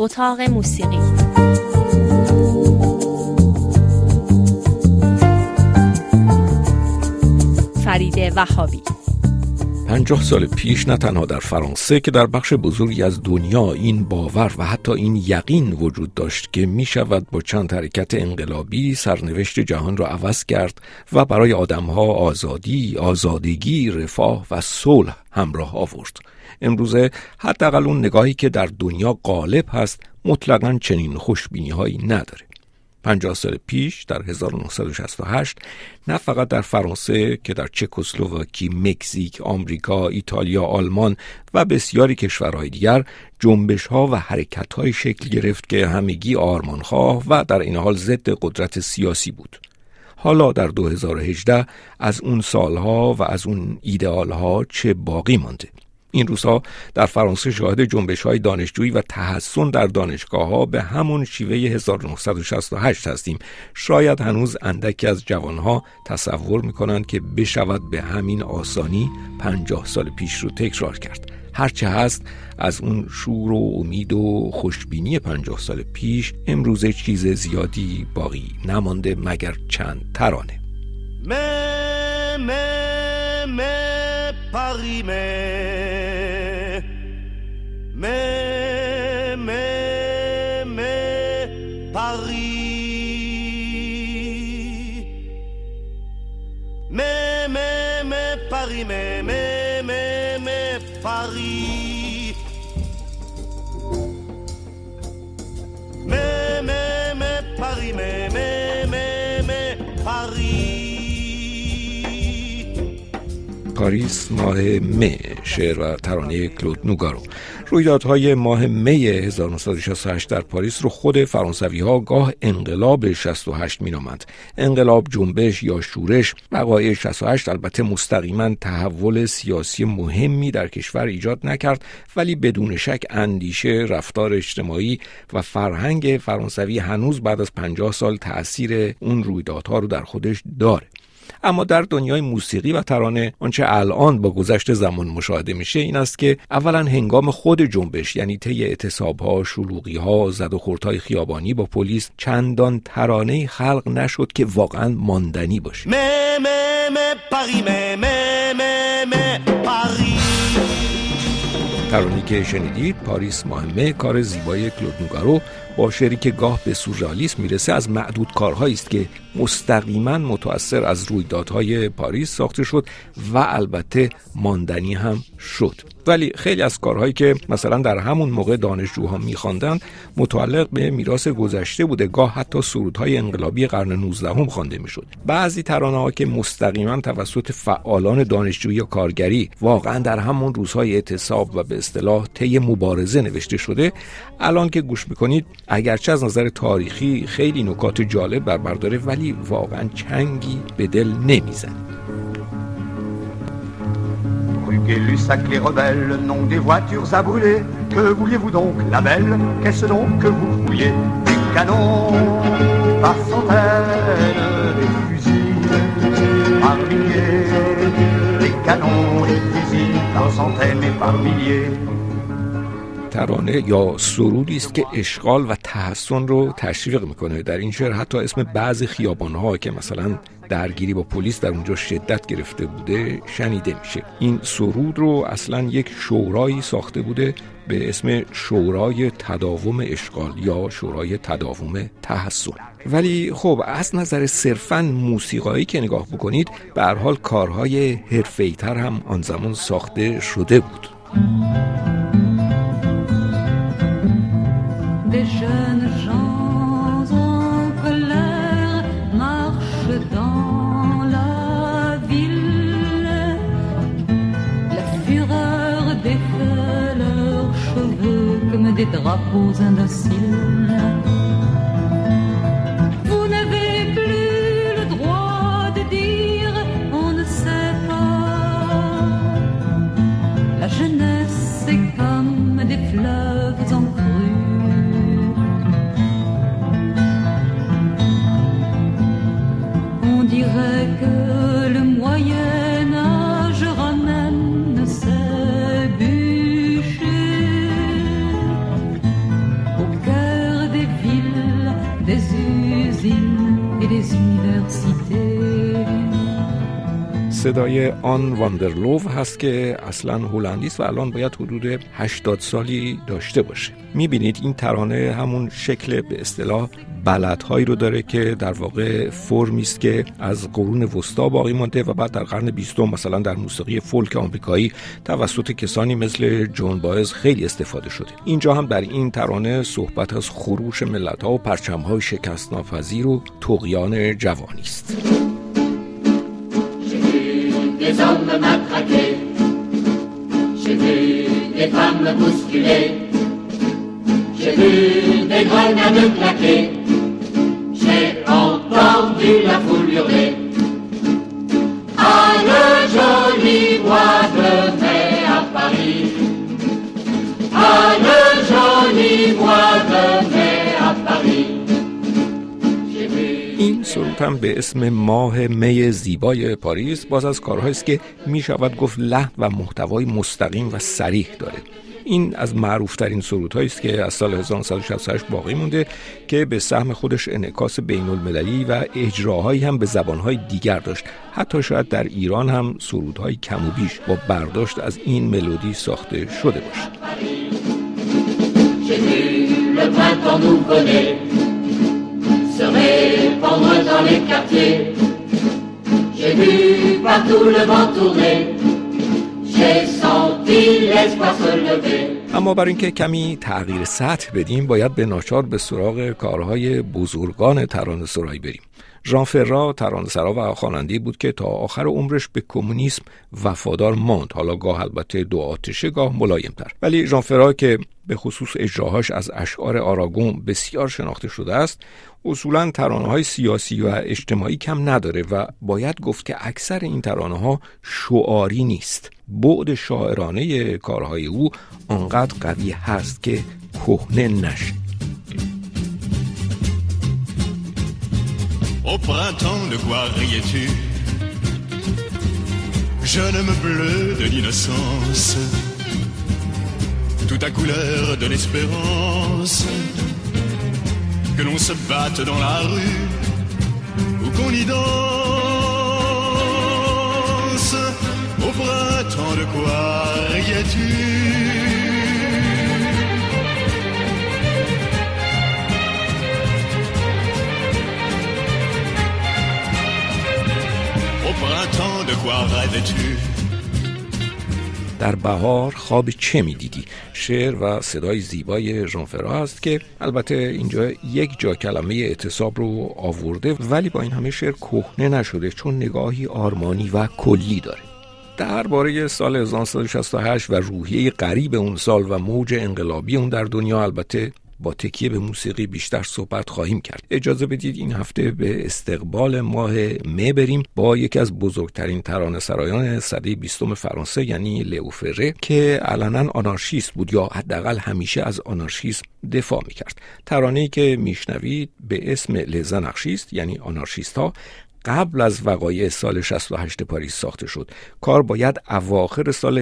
اتاق موسیقی. فرید وهابی. 50 سال پیش نه تنها در فرانسه که در بخش بزرگی از دنیا این باور و حتی این یقین وجود داشت که می شود با چند حرکت انقلابی سرنوشت جهان را عوض کرد و برای آدمها آزادی، آزادگی، رفاه و صلح همراه آورد. امروزه حداقل اون نگاهی که در دنیا غالب هست مطلقاً چنین خوشبینی هایی نداره. 50 سال پیش در 1968 نه فقط در فرانسه که در چکسلواکی، مکزیک، آمریکا، ایتالیا، آلمان و بسیاری کشورهای دیگر جنبش‌ها و حرکت‌های شکل گرفت که همگی آرمانخواه و در این حال ضد قدرت سیاسی بود. حالا در 2018 از اون سالها و از اون ایدئالها چه باقی مانده؟ این روزها در فرانسه شاهد جنبش‌های دانشجویی و تحصن در دانشگاه‌ها به همون شیوه 1968 هستیم. شاید هنوز اندکی از جوانها تصور می‌کنند که بشود به همین آسانی 50 سال پیش رو تکرار کرد. هرچه هست از اون شور و امید و خوشبینی 50 سال پیش امروزه چیز زیادی باقی نمانده مگر چند ترانه. Paris, پاریس ماه می، شعر و ترانه کلود نوگارو. رویدادهای ماه می 1968 در پاریس رو خود فرانسوی‌ها گاه انقلاب 68 می‌نامند. انقلاب، جنبش یا شورش، وقایع 68 البته مستقیما تحول سیاسی مهمی در کشور ایجاد نکرد، ولی بدون شک اندیشه، رفتار اجتماعی و فرهنگ فرانسوی هنوز بعد از 50 سال تأثیر اون رویدادها رو در خودش داره. اما در دنیای موسیقی و ترانه آنچه الان با گذشت زمان مشاهده میشه این است که اولا هنگام خود جنبش، یعنی طی اعتصاب‌ها، شلوغی‌ها، زد و خوردهای خیابانی با پلیس، چندان ترانه‌ای خلق نشد که واقعا ماندنی باشه. ترانه‌ای که شنیدید، پاریس ماه می، کار زیبای کلود نوگارو با شعری که گاه به سورئالیسم میرسه، از معدود کارهایی است که مستقیما متأثر از رویدادهای پاریس ساخته شد و البته ماندنی هم شد. ولی خیلی از کارهایی که مثلا در همون موقع دانشجوها می‌خواندند متعلق به میراث گذشته بوده، گاه حتی سرودهای انقلابی قرن 19 خوانده میشد. بعضی ترانه‌ها که مستقیما توسط فعالان دانشجویی یا کارگری واقعا در همون روزهای اعتصاب و به اصطلاح طی مبارزه نوشته شده، الان که گوش میکنید اگرچه از نظر تاریخی خیلی نکات جالب بر داره ولی واقعا چنگی به دل نمیزنه. Rue Gay-Lussac, les rebelles, le nom des voitures a brûlé. Que vouliez-vous donc, la belle? Qu'est-ce donc que vous vouliez? Des canons par centaines, des fusils par milliers. Des canons, des fusils par centaines et par milliers. ترانه یا سرودی است که اشغال و تحصن رو تشویق میکنه. در این شعر حتی اسم بعضی خیابان‌ها که مثلا درگیری با پلیس در اونجا شدت گرفته بوده شنیده میشه. این سرود رو اصلا یک شورایی ساخته بوده به اسم شورای تداوم اشغال یا شورای تداوم تحصن. ولی خب از نظر صرفاً موسیقایی که نگاه بکنید به هر حال کارهای حرفه‌ای‌تر هم آن زمان ساخته شده بود. Des jeunes gens en colère marchent dans la ville. La fureur défait leurs cheveux comme des drapeaux indociles. Vous n'avez plus le droit de dire on ne sait pas. La jeunesse est comme des fleuves en crue. On dirait que le Moyen Âge ramène ses bûchers. Au usines et des universités. صدای آن واندرلوف هست که اصلا هلندی است و الان باید حدود 80 سالی داشته باشه. میبینید این ترانه همون شکل به اصطلاح بلدهایی رو داره که در واقع فرمی است که از قرون وسطا باقی مانده و بعد در قرن 20 مثلا در موسیقی فولک آمریکایی توسط کسانی مثل جون بایز خیلی استفاده شده. اینجا هم در این ترانه صحبت از خروش ملت‌ها و پرچم‌های شکست‌ناپذیر و طغیان جوانی است. Des hommes matraqués, j'ai vu des femmes bousculées, j'ai vu des grenades claquer, j'ai entendu la foule hurler. Ah, le joli mois de mai à Paris, ah, le joli mois de mai à Paris. این سرود هم به اسم ماه می زیبای پاریس باز از کارهایی است که می شود گفت لحن و محتوای مستقیم و صریح داره. این از معروفترین سرودهایی است که از سال 1968 باقی مونده که به سهم خودش انعکاس بین المللی و اجراهایی هم به زبانهای دیگر داشت. حتی شاید در ایران هم سرودهای کم و بیش با برداشت از این ملودی ساخته شده باشه. Se répandre dans les quartiers. J'ai vu partout le vent tourner. J'ai senti l'espoir se lever. اما برای اینکه کمی تغییر سطح بدیم باید به ناچار به سراغ کارهای بزرگان ترانه‌سرایی بریم. ژان فرا ترانه‌سرا و خواننده بود که تا آخر عمرش به کمونیسم وفادار ماند، حالا گاه البته دو آتشه گاه ملایم‌تر. ولی ژان فرا که به خصوص اجراهاش از اشعار آراگون بسیار شناخته شده است، اصولاً ترانه‌های سیاسی و اجتماعی کم نداره و باید گفت که اکثر این ترانه‌ها شعاری نیست. بعد شاعرانه کارهای او آنقدر قوی هست که کهنه نشه. Au printemps, de quoi riais-tu? Jeune homme bleu de l'innocence, tout à couleur de l'espérance, que l'on se batte dans la rue ou qu'on y danse. Au printemps, de quoi riais-tu? در بهار خواب چه می‌دیدی؟ شعر و صدای زیبای ژان فرا است که البته اینجا یک جا کلمه اعتصاب رو آورده ولی با این همه شعر کهنه نشده چون نگاهی آرمانی و کلی داره. درباره سال 1968 و روحیه غریب اون سال و موج انقلابی اون در دنیا البته با تکیه به موسیقی بیشتر صحبت خواهیم کرد. اجازه بدید این هفته به استقبال ماه می بریم با یکی از بزرگترین ترانه‌سرایان سده 20 فرانسه یعنی لئو فره که علنا آنارشیست بود یا حداقل همیشه از آنارشیسم دفاع می‌کرد. ترانه‌ای که میشنوید به اسم لز آنارشیست یعنی آنارشیست‌ها قبل از وقایع سال 68 پاریس ساخته شد. کار باید اواخر سال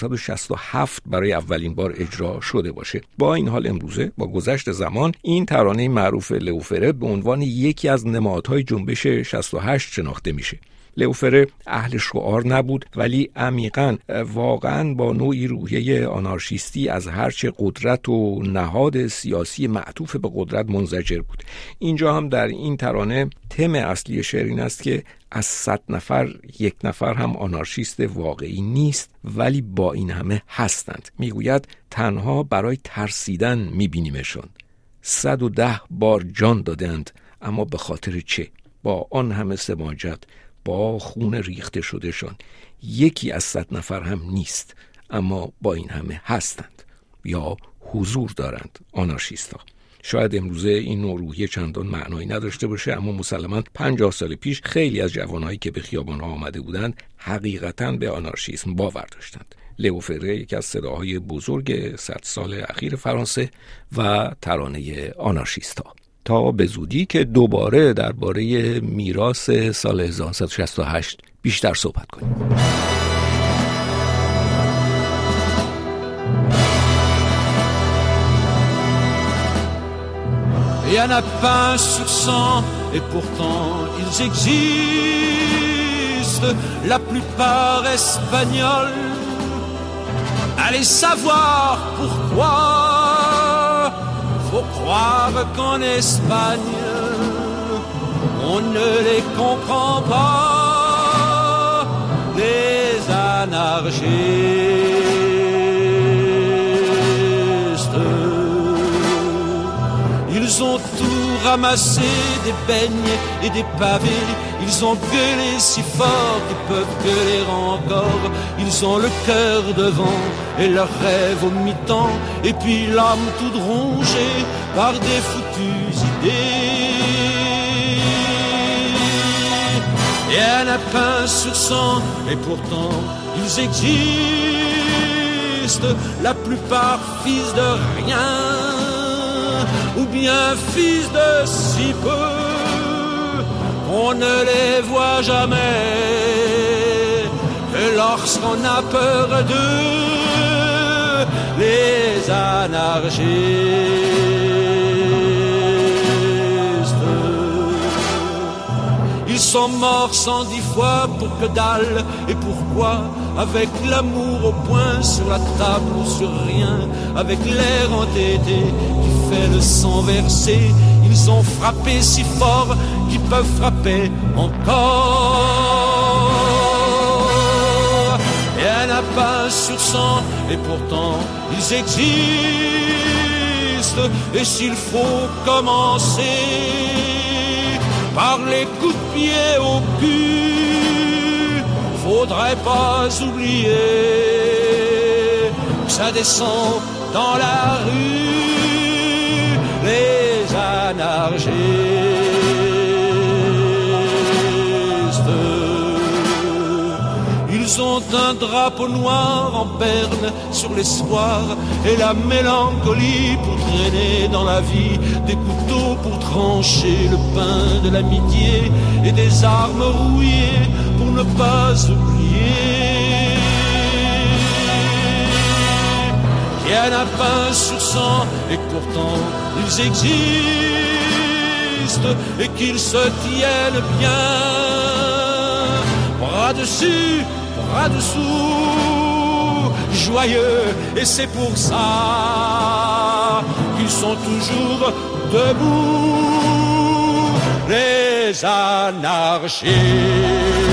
1967 برای اولین بار اجرا شده باشه. با این حال امروزه با گذشت زمان این ترانه معروف لئو فره به عنوان یکی از نمادهای جنبش 68 شناخته میشه. لئو فره اهل شعار نبود ولی عمیقاً واقعاً با نوعی روحیه آنارشیستی از هرچه قدرت و نهاد سیاسی معطوف به قدرت منزجر بود. اینجا هم در این ترانه تم اصلی شعر این است که از 100 نفر یک نفر هم آنارشیست واقعی نیست ولی با این همه هستند. میگوید تنها برای ترسیدن میبینیمشون. 110 بار جان دادند اما به خاطر چه؟ با آن همه سماجت با خون ریخته شدهشان یکی از 100 نفر هم نیست اما با این همه هستند یا حضور دارند آنارشیست‌ها. شاید امروزه این نوع روحیه چندان معنایی نداشته باشه اما مسلماً 50 سال پیش خیلی از جوانایی که به خیابان‌ها آمده بودند حقیقتاً به آنارشیسم باور داشتند. لئو فره یکی از صداهای بزرگ 100 سال اخیر فرانسه و ترانه آنارشیست‌ها. تا به زودی که دوباره درباره میراث سال 1968 بیشتر صحبت کنیم. Il y en a pas un sur 100 et pourtant ils existent, la plupart espagnols. Allez savoir pourquoi. Faut croire qu'en Espagne on ne les comprend pas, les anarchistes. Ils ont tout ramassé, des beignes et des pavés. Ils ont gueulé si fort qu'ils peuvent gueuler encore. Ils ont le cœur devant et leurs rêves au mi-temps, et puis l'âme toute rongée par des foutues idées. Et un lapin sur 100, et pourtant ils existent, la plupart fils de rien, ou bien fils de si peu qu'on ne les voit jamais, que lorsqu'on a peur d'eux, les anarchistes. Ils sont morts 110 fois pour que dalle, et pourquoi? Avec l'amour au poing, sur la table ou sur rien, avec l'air entêté qui fait le sang verser. Ils ont frappé si fort qu'ils peuvent frapper encore. Et un lapin sur 100, et pourtant ils existent. Et s'il faut commencer par les coups de pied au cul, faudrait pas oublier que ça descend dans la rue, les anarchistes. Ils ont un drapeau noir en berne sur l'espoir et la mélancolie pour traîner dans la vie, des couteaux pour trancher le pain de l'amitié et des armes rouillées pour ne pas oublier. Il y en a pas sur 100 et pourtant ils existent et qu'ils se tiennent bien, bras dessus, bras dessous, joyeux, et c'est pour ça qu'ils sont toujours debout, les anarchistes.